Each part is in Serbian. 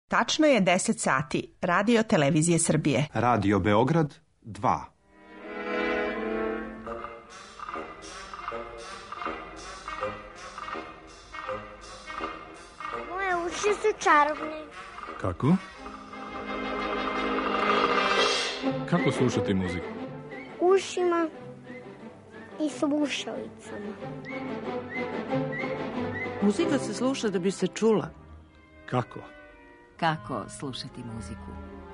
Tačno je 10 sati. Radio Televizije Srbije. Radio Beograd 2. Moje uši su čarobne. Kako? Kako slušati muziku? Ušima i slušalicama. Muzika se sluša da bi se čula. Kako? Kako slušati muziku?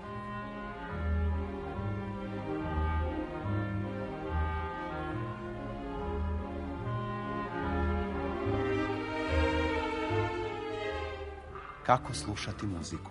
Kako slušati muziku?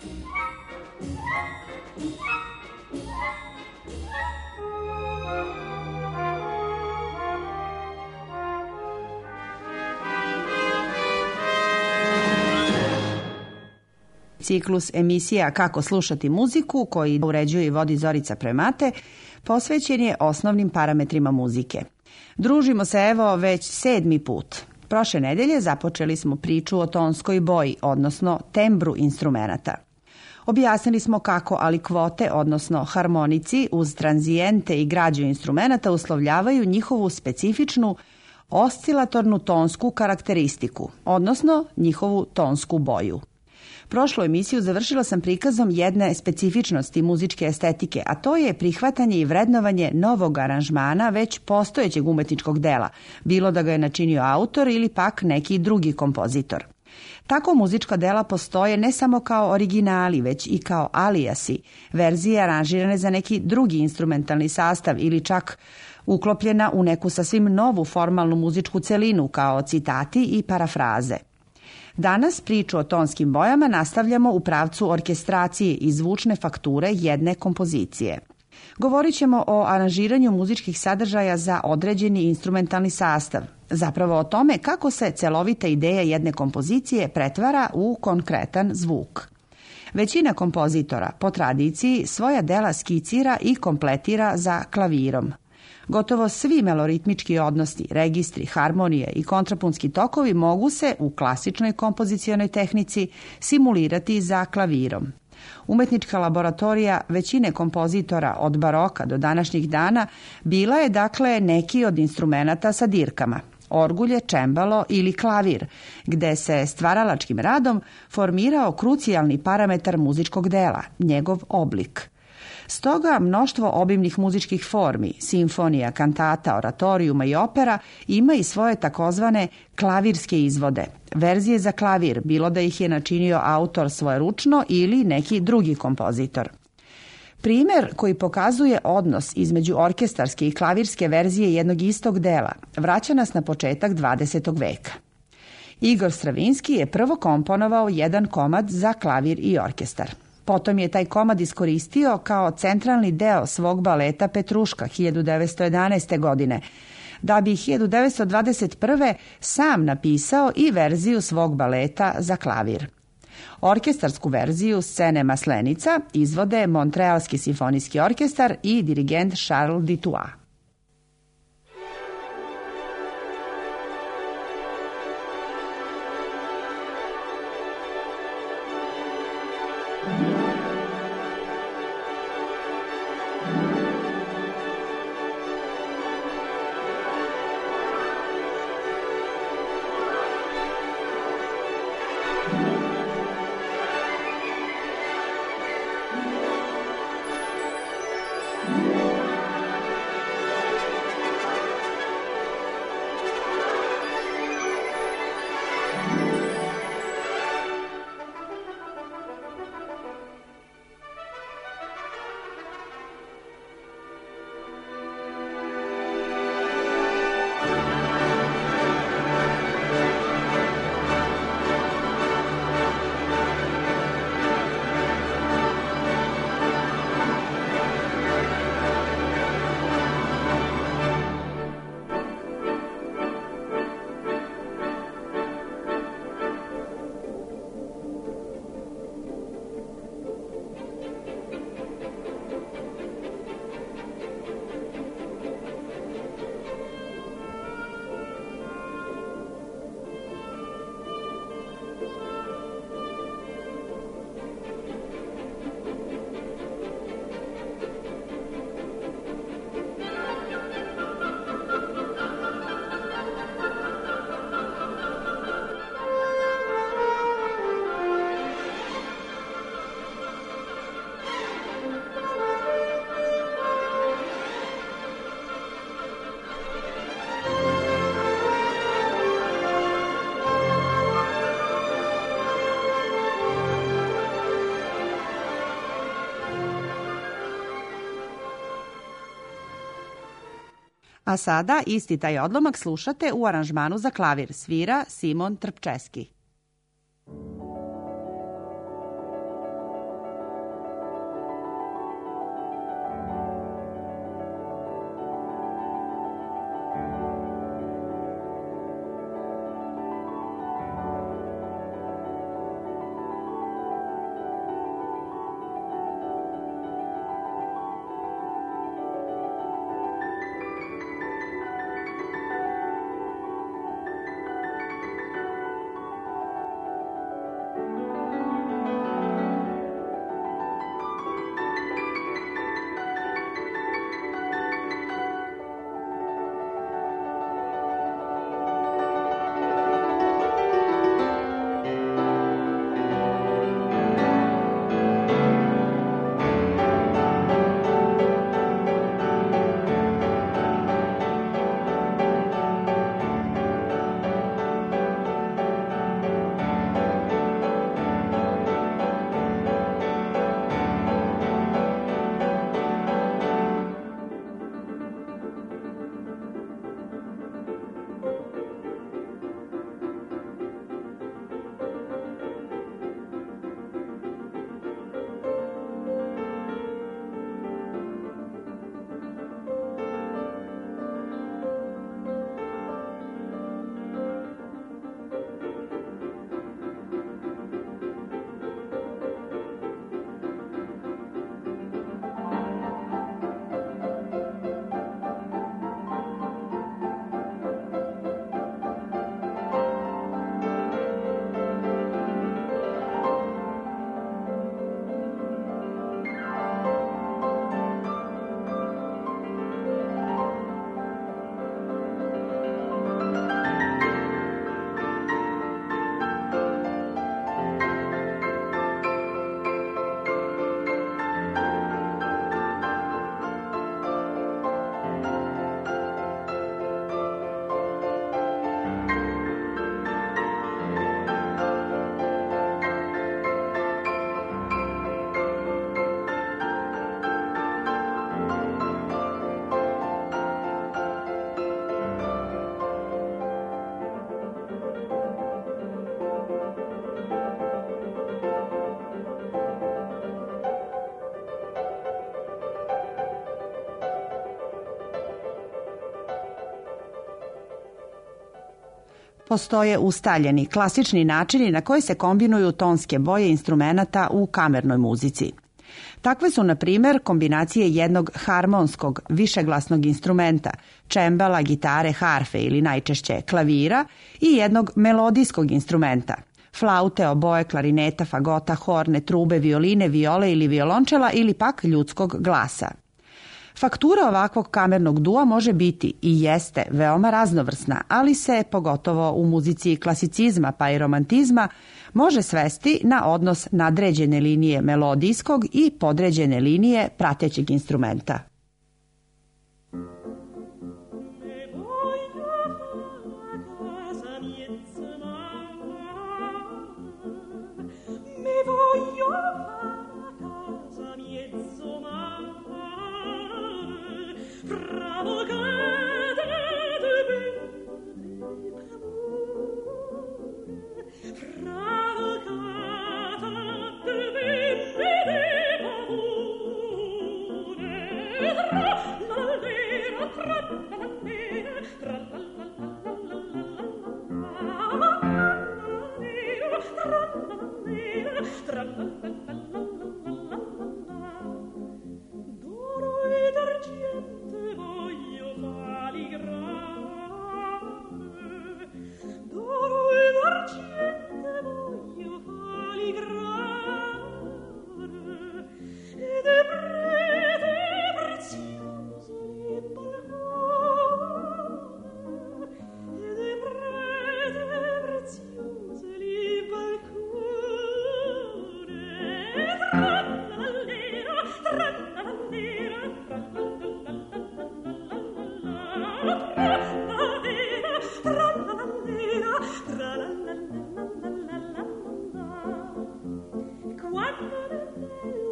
Ciklus emisija Kako slušati muziku, koji uređuje i vodi Zorica Premate, posvećen je osnovnim parametrima muzike. Družimo se evo već 7. put. Prošle nedelje započeli smo priču o tonskoj boji, odnosno tembru instrumenata. Objasnili smo kako alikvote, odnosno harmonici, uz tranzijente i građu instrumenata uslovljavaju njihovu specifičnu oscilatornu tonsku karakteristiku, odnosno njihovu tonsku boju. Prošlu emisiju završila sam prikazom jedne specifičnosti muzičke estetike, a to je prihvatanje i vrednovanje novog aranžmana već postojećeg umetničkog dela, bilo da ga je načinio autor ili pak neki drugi kompozitor. Tako muzička dela postoje ne samo kao originali, već i kao alijasi, verzije aranžirane za neki drugi instrumentalni sastav ili čak uklopljena u neku sasvim novu formalnu muzičku celinu kao citati i parafraze. Danas priču o tonskim bojama nastavljamo u pravcu orkestracije i zvučne fakture jedne kompozicije. Govorit ćemo o aranžiranju muzičkih sadržaja za određeni instrumentalni sastav, zapravo o tome kako se celovita ideja jedne kompozicije pretvara u konkretan zvuk. Većina kompozitora, po tradiciji, svoja dela skicira i kompletira za klavirom. Gotovo svi meloritmički odnosi, registri, harmonije i kontrapunski tokovi mogu se u klasičnoj kompozicionoj tehnici simulirati za klavirom. Umetnička laboratorija većine kompozitora od baroka do današnjih dana bila je dakle neki od instrumenata sa dirkama, orgulje, čembalo ili klavir, gde se stvaralačkim radom formirao krucijalni parametar muzičkog dela, njegov oblik. Stoga mnoštvo obimnih muzičkih formi, simfonija, kantata, oratorijuma i opera ima i svoje takozvane klavirske izvode, verzije za klavir, bilo da ih je načinio autor svojeručno ili neki drugi kompozitor. Primjer koji pokazuje odnos između orkestarske i klavirske verzije jednog istog dela vraća nas na početak 20. veka. Igor Stravinski je prvo komponovao jedan komad za klavir i orkestar. Potom je taj komad iskoristio kao centralni deo svog baleta Petruška 1911. godine, da bi 1921. sam napisao i verziju svog baleta za klavir. Orkestarsku verziju scene Maslenica izvode Montrealski simfonijski orkestar i dirigent Charles Ditois. A sada isti taj odlomak slušate u aranžmanu za klavir, svira Simon Trpčeski. Postoje ustaljeni, klasični načini na koji se kombinuju tonske boje instrumenata u kamernoj muzici. Takve su, na primjer, kombinacije jednog harmonskog, višeglasnog instrumenta, čembala, gitare, harfe ili najčešće klavira i jednog melodijskog instrumenta, flaute, oboje, klarineta, fagota, horne, trube, violine, viole ili violončela ili pak ljudskog glasa. Faktura ovakvog kamernog dua može biti i jeste veoma raznovrsna, ali se, pogotovo u muzici klasicizma pa i romantizma, može svesti na odnos nadređene linije melodijskog i podređene linije pratećeg instrumenta.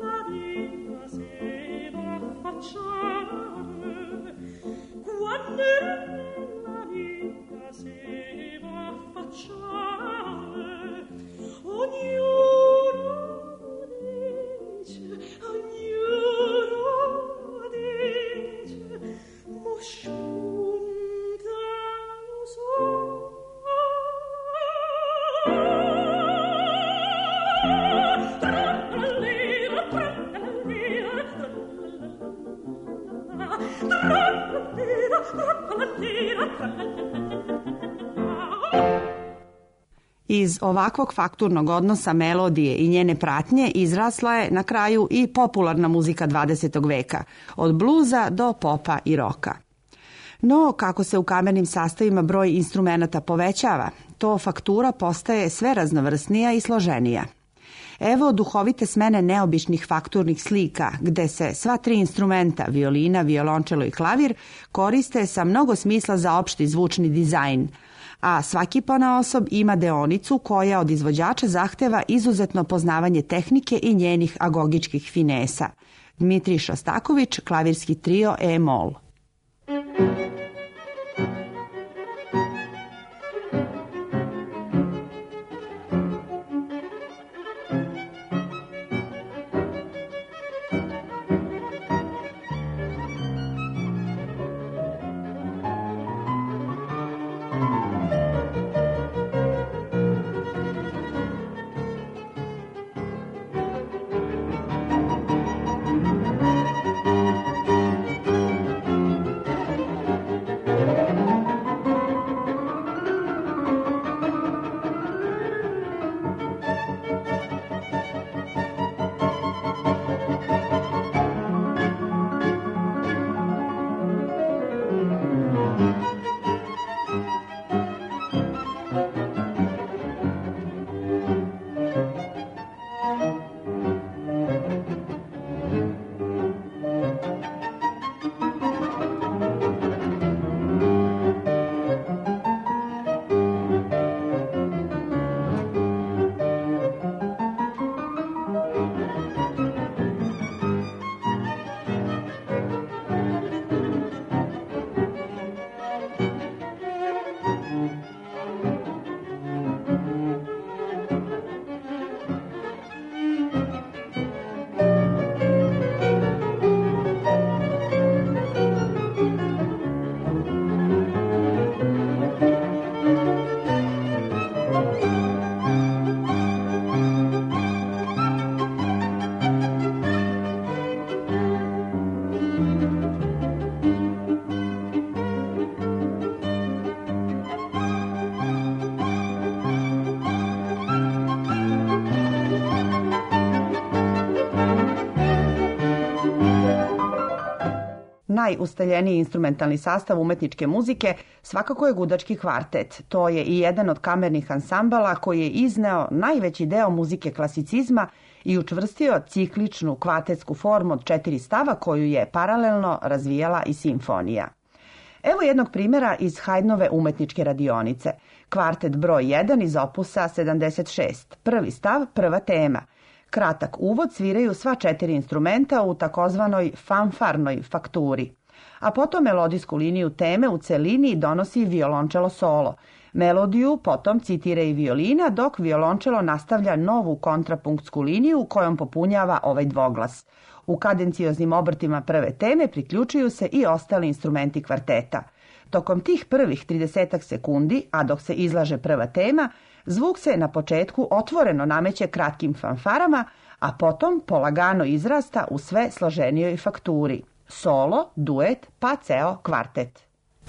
Quando Iz ovakvog fakturnog odnosa melodije i njene pratnje izrasla je na kraju i popularna muzika 20. veka, od bluza do popa i roka. No, kako se u kamernim sastavima broj instrumenata povećava, to faktura postaje sve raznovrsnija i složenija. Evo duhovite smene neobičnih fakturnih slika, gde se sva tri instrumenta, violina, violončelo i klavir, koriste sa mnogo smisla za opšti zvučni dizajn, a svaki ponaosob ima deonicu koja od izvođača zahteva izuzetno poznavanje tehnike i njenih agogičkih finesa. Dmitrij Šostaković, klavirski trio E-mol. Najustaljeniji instrumentalni sastav umetničke muzike svakako je gudački kvartet. To je i jedan od kamernih ansambala koji je izneo najveći deo muzike klasicizma i učvrstio cikličnu kvartetsku formu od 4 stava koju je paralelno razvijala i simfonija. Evo jednog primjera iz Haydnove umetničke radionice. Kvartet broj 1 iz opusa 76. Prvi stav, prva tema. Kratak uvod sviraju sva 4 instrumenta u takozvanoj fanfarnoj fakturi, a potom melodijsku liniju teme u celini donosi violončelo solo. Melodiju potom citira i violina, dok violončelo nastavlja novu kontrapunktsku liniju kojom popunjava ovaj dvoglas. U kadencioznim obrtima prve teme priključuju se i ostali instrumenti kvarteta. Tokom tih prvih 30 sekundi, a dok se izlaže prva tema, zvuk se na početku otvoreno nameće kratkim fanfarama, a potom polagano izrasta u sve složenijoj fakturi. Solo, duet, pa ceo kvartet.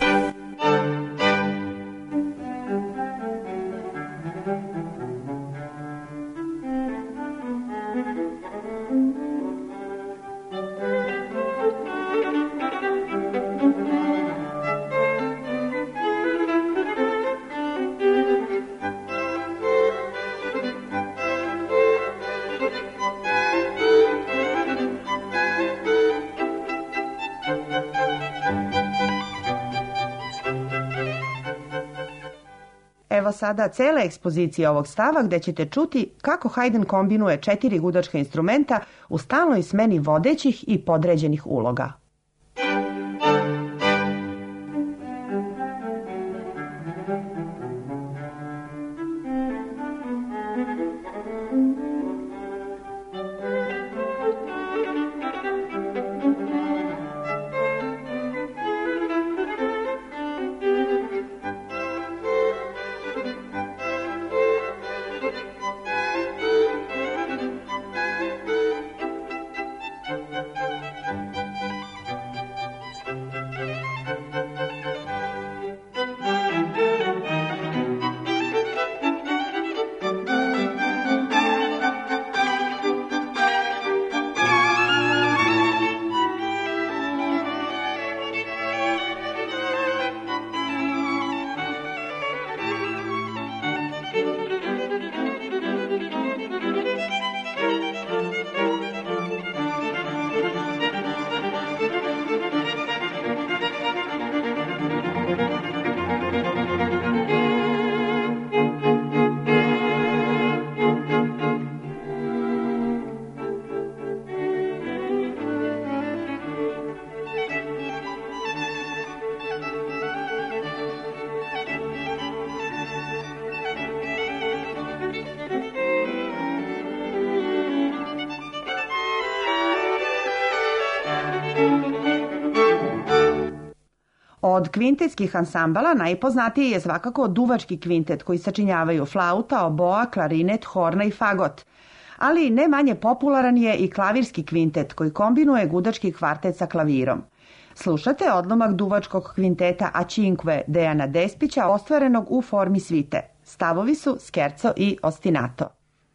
Evo sada cela ekspozicija ovog stava gde ćete čuti kako Haydn kombinuje 4 gudačka instrumenta u stalnoj smeni vodećih i podređenih uloga. Od kvintetskih ansambala najpoznatiji je svakako duvački kvintet koji sačinjavaju flauta, oboa, klarinet, horna i fagot. Ali ne manje popularan je i klavirski kvintet koji kombinuje gudački kvartet sa klavirom. Slušate odlomak duvačkog kvinteta A Cinque Dejana Despića ostvarenog u formi svite. Stavovi su scherzo i ostinato.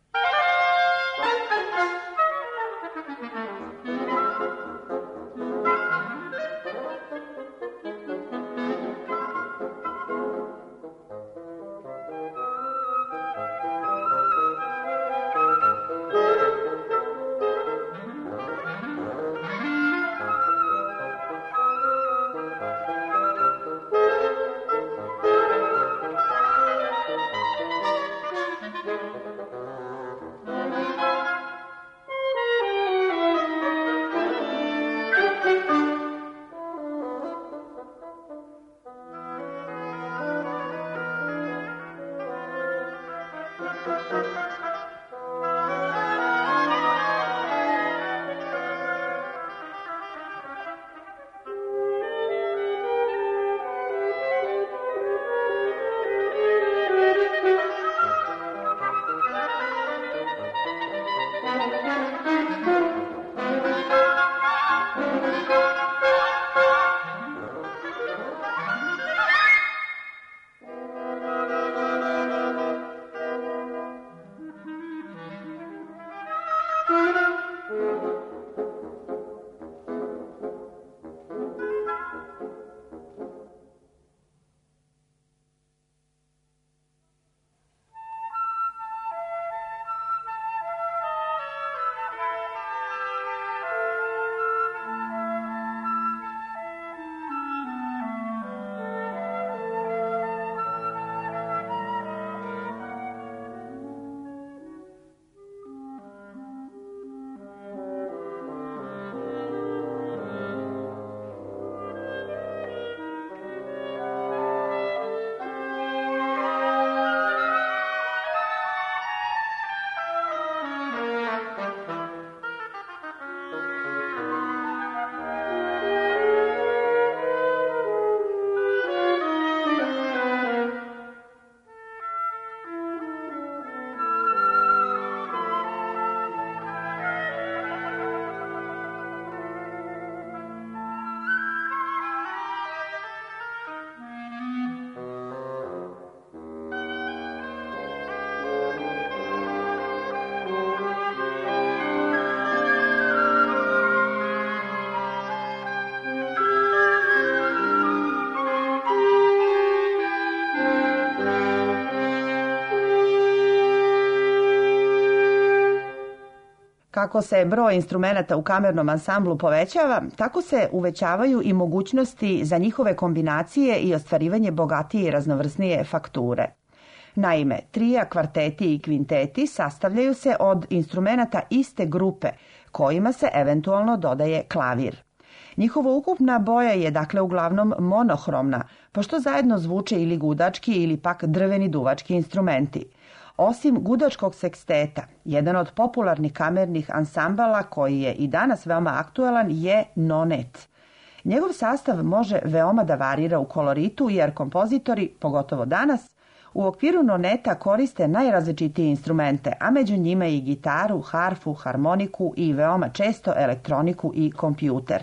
Kako se broj instrumenata u kamernom ansamblu povećava, tako se uvećavaju i mogućnosti za njihove kombinacije i ostvarivanje bogatije i raznovrsnije fakture. Naime, trija, kvarteti i kvinteti sastavljaju se od instrumenata iste grupe, kojima se eventualno dodaje klavir. Njihova ukupna boja je dakle uglavnom monohromna, pošto zajedno zvuče ili gudački ili pak drveni duvački instrumenti. Osim gudačkog seksteta, jedan od popularnih kamernih ansambala koji je i danas veoma aktuelan je nonet. Njegov sastav može veoma da varira u koloritu jer kompozitori, pogotovo danas, u okviru noneta koriste najrazličitije instrumente, a među njima i gitaru, harfu, harmoniku i veoma često elektroniku i kompjuter.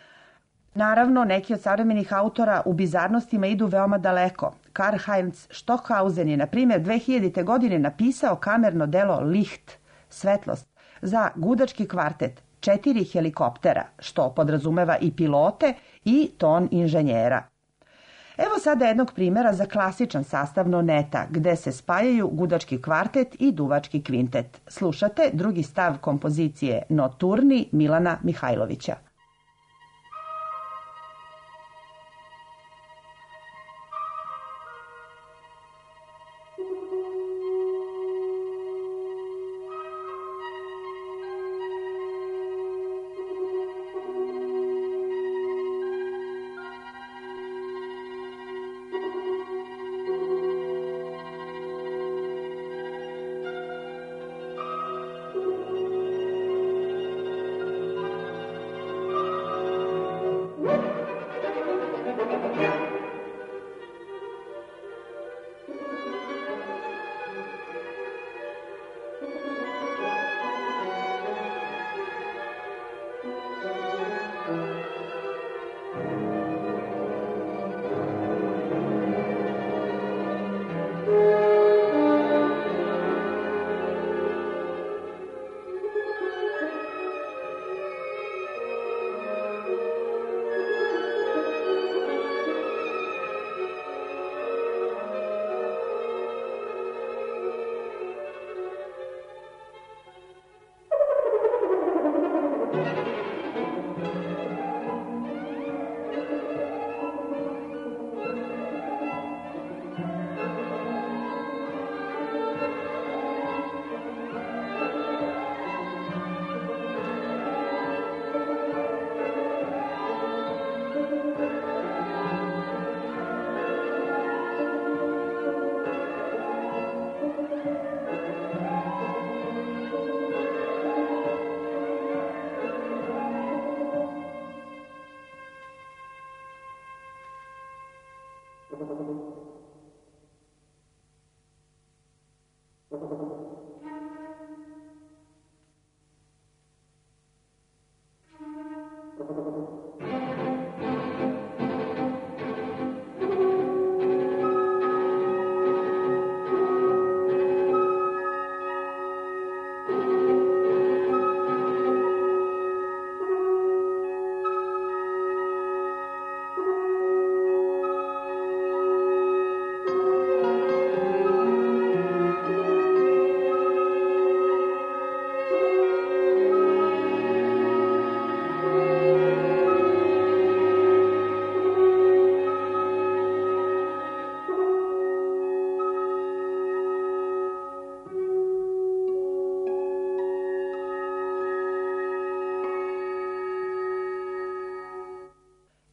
Naravno, neki od savremenih autora u bizarnostima idu veoma daleko. Karl-Heinz Stockhausen je, na primjer, 2000. godine napisao kamerno delo Licht, svetlost, za gudački kvartet, 4 helikoptera, što podrazumeva i pilote i ton inženjera. Evo sada jednog primjera za klasičan sastav noneta, gde se spajaju gudački kvartet i duvački kvintet. Slušate drugi stav kompozicije Noturni Milana Mihajlovića.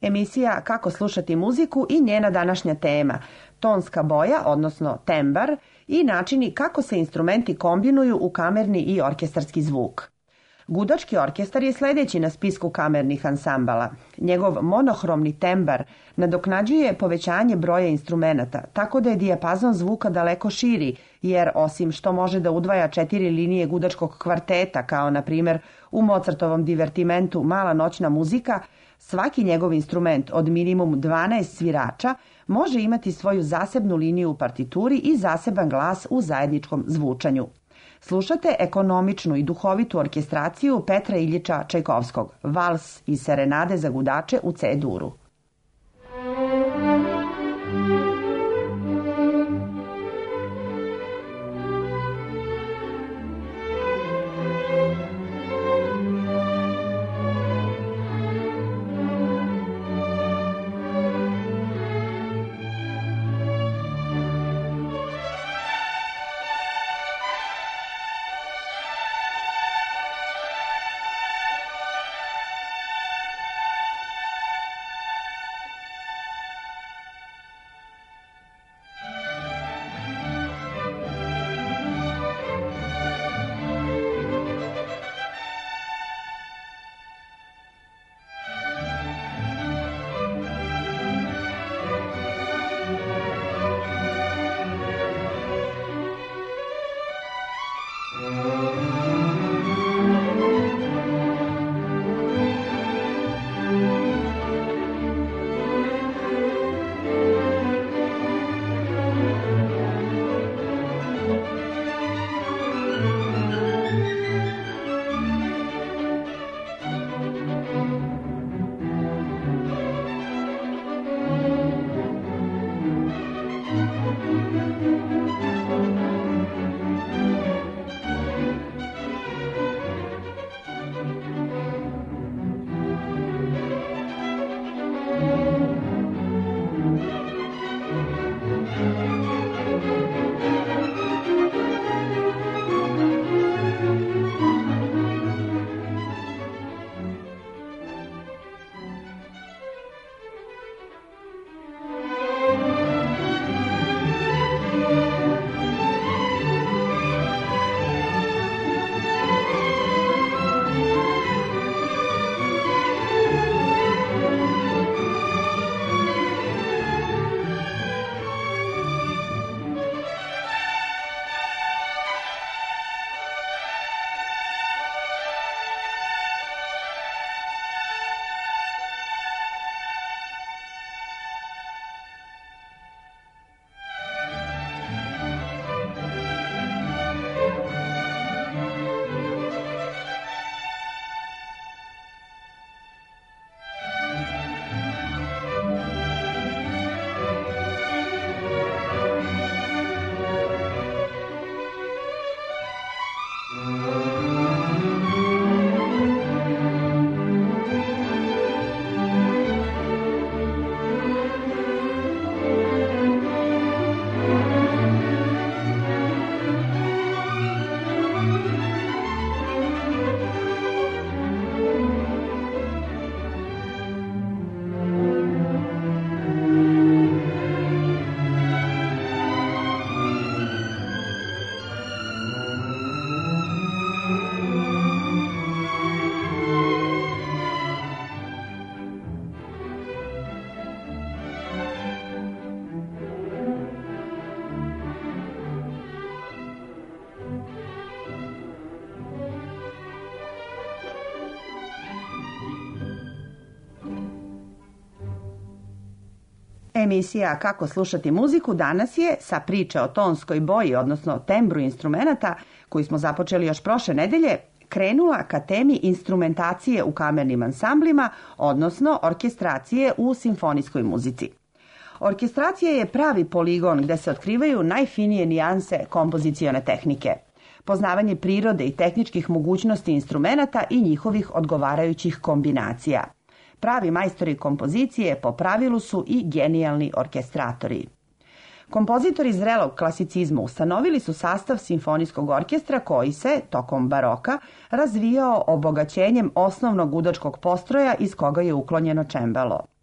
Emisija Kako slušati muziku i njena današnja tema, tonska boja, odnosno tembar, i načini kako se instrumenti kombinuju u kamerni i orkestarski zvuk. Gudački orkestar je sledeći na spisku kamernih ansambala. Njegov monohromni tembar nadoknađuje povećanje broja instrumenata, tako da je dijapazon zvuka daleko širi, jer osim što može da udvaja 4 linije gudačkog kvarteta, kao na primjer u Mozartovom divertimentu Mala noćna muzika, svaki njegov instrument od minimum 12 svirača može imati svoju zasebnu liniju u partituri i zaseban glas u zajedničkom zvučanju. Slušate ekonomičnu i duhovitu orkestraciju Petra Iljiča Čajkovskog, vals i serenade za gudače u C-duru. Emisija Kako slušati muziku danas je sa priče o tonskoj boji, odnosno tembru instrumenata, koju smo započeli još prošle nedelje, krenula ka temi instrumentacije u kamernim ansamblima, odnosno orkestracije u simfonijskoj muzici. Orkestracija je pravi poligon gde se otkrivaju najfinije nijanse kompozicione tehnike. Poznavanje prirode i tehničkih mogućnosti instrumenata i njihovih odgovarajućih kombinacija. Pravi majstori kompozicije po pravilu su i genijalni orkestratori. Kompozitori zrelog klasicizma ustanovili su sastav simfonijskog orkestra koji se, tokom baroka, razvijao obogaćenjem osnovnog gudačkog postroja iz koga je uklonjeno čembalo.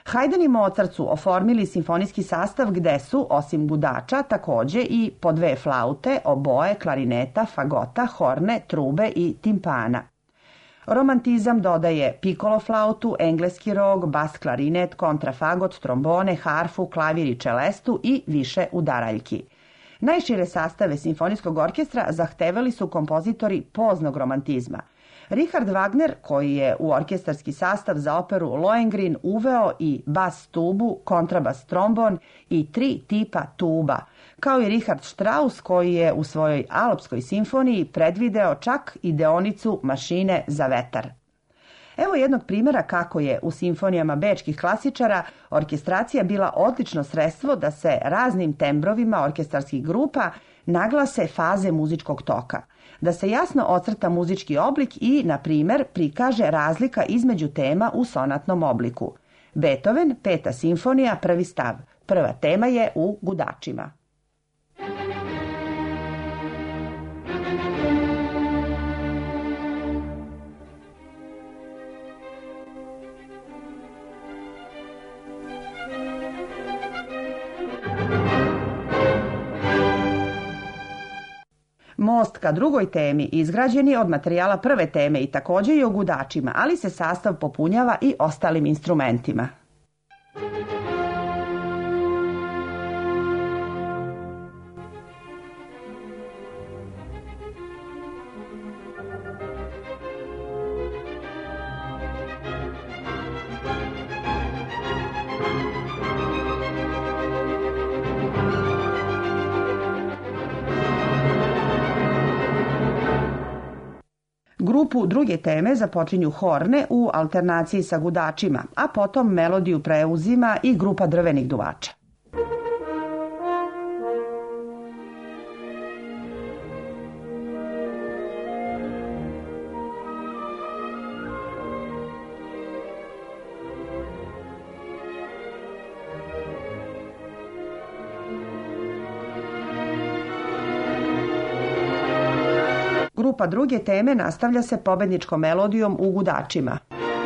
Haydn i Mozart su oformili simfonijski sastav gde su, osim gudača, takođe i po 2 flaute, oboe, klarineta, fagota, horne, trube i timpana. Romantizam dodaje pikolo flautu, engleski rog, bas klarinet, kontrafagot, trombone, harfu, klavir i čelestu i više udaraljki. Najšire sastave simfonijskog orkestra zahtevali su kompozitori poznog romantizma. Richard Wagner, koji je u orkestarski sastav za operu Lohengrin uveo i bas tubu, kontrabas trombon i 3 tipa tuba, kao i Richard Strauss, koji je u svojoj Alpskoj simfoniji predvideo čak i deonicu mašine za vetar. Evo jednog primjera kako je u simfonijama bečkih klasičara orkestracija bila odlično sredstvo da se raznim tembrovima orkestarskih grupa naglase faze muzičkog toka, da se jasno ocrta muzički oblik i, na primjer, prikaže razlika između tema u sonatnom obliku. Beethoven, 5. simfonija, 1. stav. Prva tema je u gudačima. Most ka drugoj temi izgrađen je od materijala prve teme i također je u gudačima, ali se sastav popunjava i ostalim instrumentima. Grupu druge teme započinju horne u alternaciji sa gudačima, a potom melodiju preuzima i grupa drvenih duvača. Grupa druge teme nastavlja se pobedničkom melodijom u gudačima.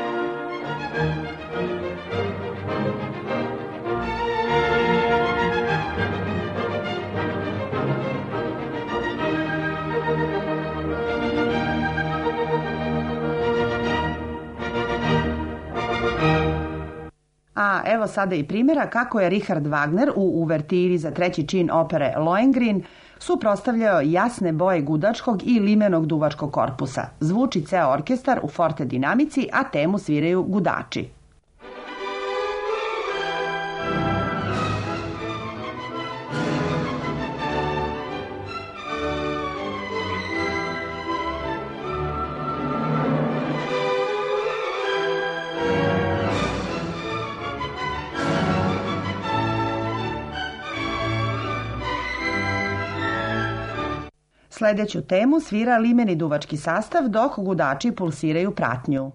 A evo sada i primjera kako je Richard Wagner u uvertiri za 3. čin opere Lohengrin suprotstavljao jasne boje gudačkog i limenog duvačkog korpusa. Zvuči ceo orkestar u forte dinamici, a temu sviraju gudači. Sljedeću temu svira limeni duvački sastav dok gudači pulsiraju pratnju.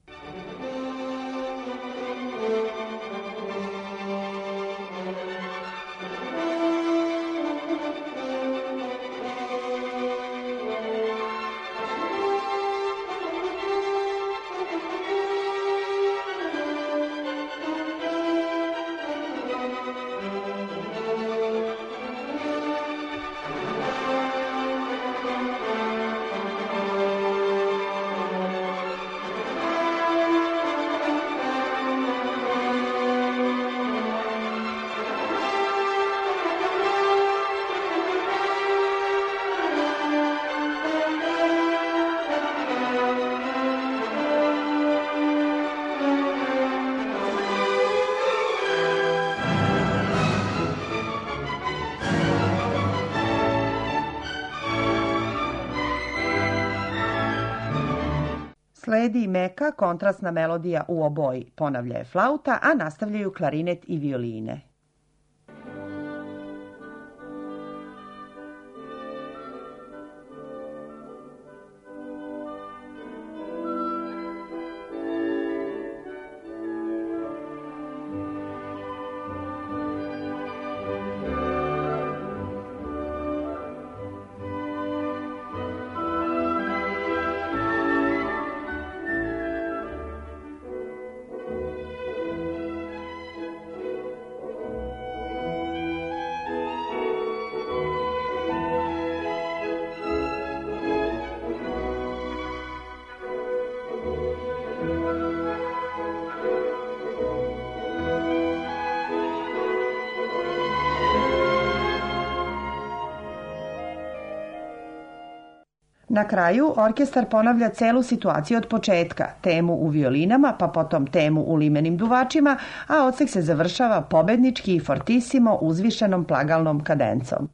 Sledi meka kontrastna melodija u oboji, ponavlja je flauta, a nastavljaju klarinet i violine. Na kraju, orkestar ponavlja celu situaciju od početka, temu u violinama, pa potom temu u limenim duvačima, a odsek se završava pobednički i fortissimo uzvišenom plagalnom kadencom.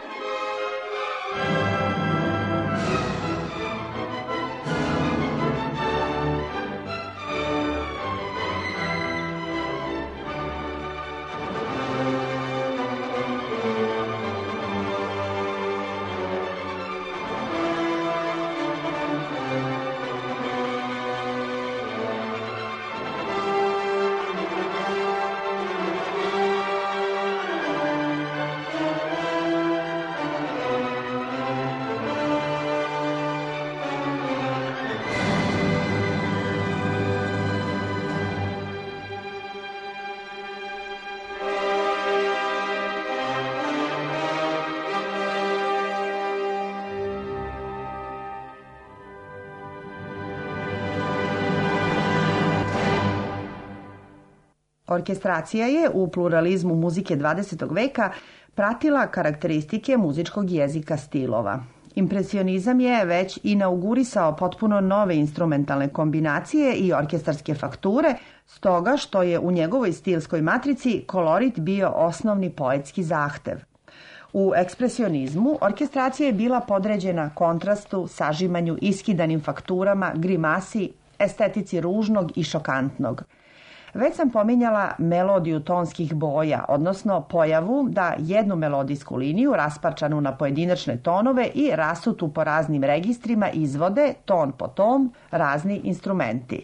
Orkestracija je u pluralizmu muzike 20. veka pratila karakteristike muzičkog jezika stilova. Impresionizam je već inaugurisao potpuno nove instrumentalne kombinacije i orkestarske fakture, stoga što je u njegovoj stilskoj matrici kolorit bio osnovni poetski zahtev. U ekspresionizmu orkestracija je bila podređena kontrastu, sažimanju, iskidanim fakturama, grimasi, estetici ružnog i šokantnog. Već sam pominjala melodiju tonskih boja, odnosno pojavu da jednu melodijsku liniju rasparčanu na pojedinačne tonove i rasutu po raznim registrima izvode, ton po ton, razni instrumenti.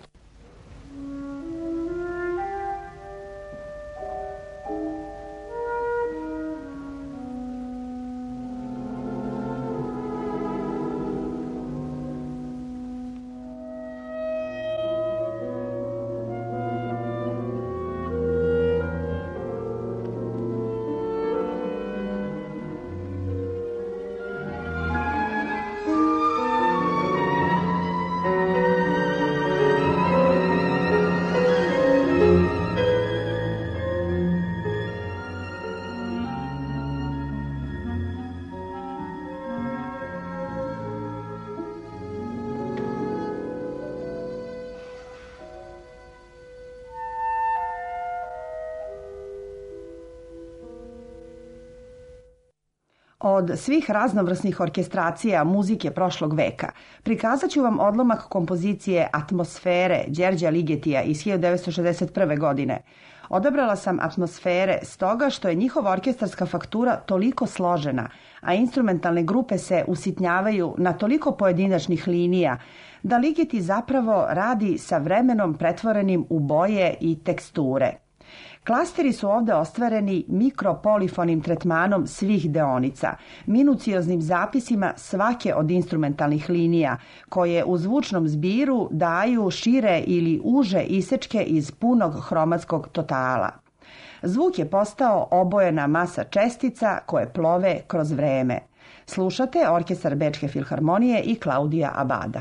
Od svih raznovrsnih orkestracija muzike prošlog veka prikazat ću vam odlomak kompozicije Atmosfere Đerđa Ligetija iz 1961. godine. Odabrala sam Atmosfere stoga što je njihova orkestarska faktura toliko složena, a instrumentalne grupe se usitnjavaju na toliko pojedinačnih linija, da Ligeti zapravo radi sa vremenom pretvorenim u boje i teksture. Klasteri su ovde ostvareni mikropolifonim tretmanom svih deonica, minucioznim zapisima svake od instrumentalnih linija, koje u zvučnom zbiru daju šire ili uže isečke iz punog hromatskog totala. Zvuk je postao obojena masa čestica koje plove kroz vreme. Slušate orkestar Bečke filharmonije i Klaudija Abada.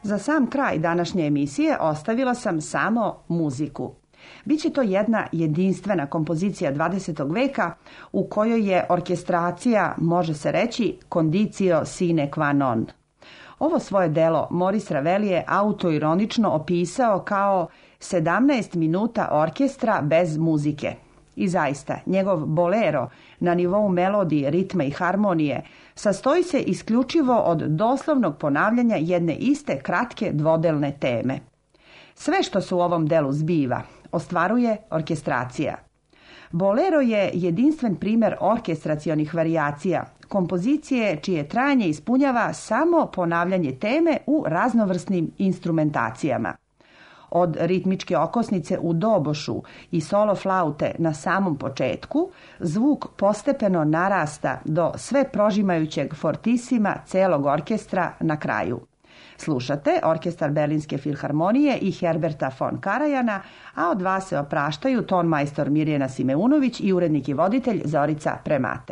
Za sam kraj današnje emisije ostavila sam samo muziku. Biće to jedna jedinstvena kompozicija 20. veka u kojoj je orkestracija, može se reći, conditio sine qua non. Ovo svoje delo Maurice Ravel je autoironično opisao kao 17 minuta orkestra bez muzike. I zaista, njegov bolero na nivou melodije, ritma i harmonije sastoji se isključivo od doslovnog ponavljanja jedne iste kratke dvodelne teme. Sve što se u ovom delu zbiva ostvaruje orkestracija. Bolero je jedinstven primjer orkestracionih varijacija, kompozicije čije trajanje ispunjava samo ponavljanje teme u raznovrsnim instrumentacijama. Od ritmičke okosnice u dobošu i solo flaute na samom početku, zvuk postepeno narasta do sve prožimajućeg fortisima celog orkestra na kraju. Slušate Orkestar Berlinske filharmonije i Herberta von Karajana, a od vas se opraštaju tonmajstor Mirjana Simeunović i urednik i voditelj Zorica Premate.